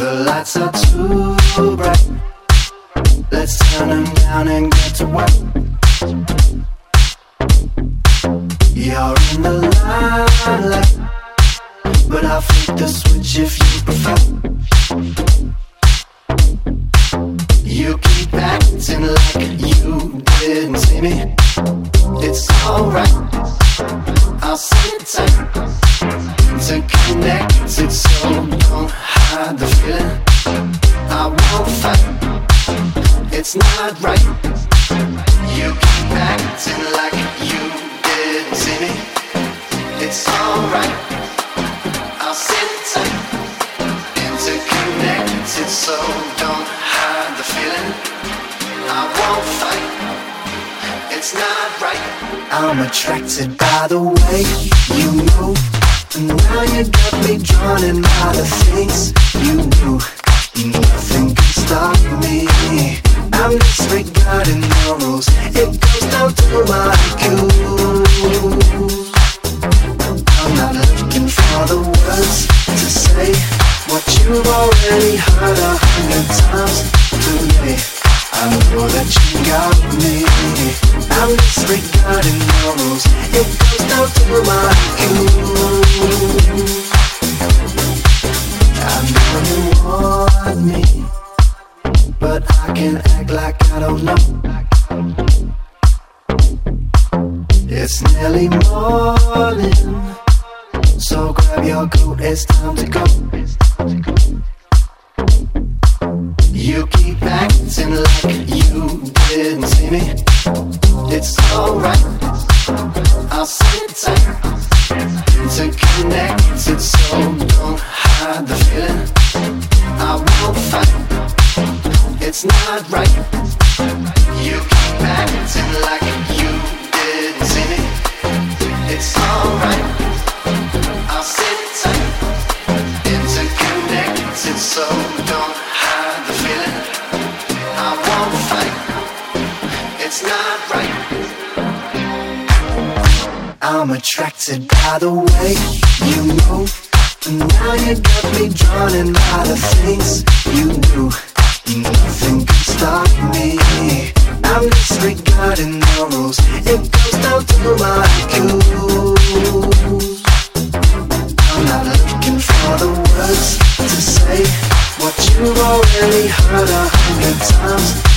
The lights are too bright. Let's turn them down and get to work. You're in the limelight, but I'll flip the switch if you prefer. You keep acting like you didn't see me. It's alright, I'll sit tight to connect it, so don't hide the feeling. I won't fight, it's not right. You keep acting like you didn't see me. It's alright, I'll sit tight interconnected, so don't hide the feeling. I won't fight, it's not right. I'm attracted by the way you move, and now you got me drawn in by the things you do. Nothing can stop me. I'm disregarding the rules. It goes down to my cues. I'm not looking for the words to say what you've already heard 100 times today. I know that you got me. I'm disregarding the rules. It goes down to my cues. I know you want me, but I can act like I don't know. It's nearly morning, so grab your coat, it's time to go. You keep acting like you didn't see me. It's alright, I'll sit tight interconnected, so don't hide the feeling. I won't fight, it's not right. You keep acting like you didn't see me. It's alright, I'll sit tight interconnected, so don't hide the feeling. I won't fight, it's not right. I'm attracted by the way you move, and now you got me drawn in by the things you do. Nothing can stop me. I'm disregarding the rules. It goes down to my cues. I'm not looking for the words to say what you've already heard 100 times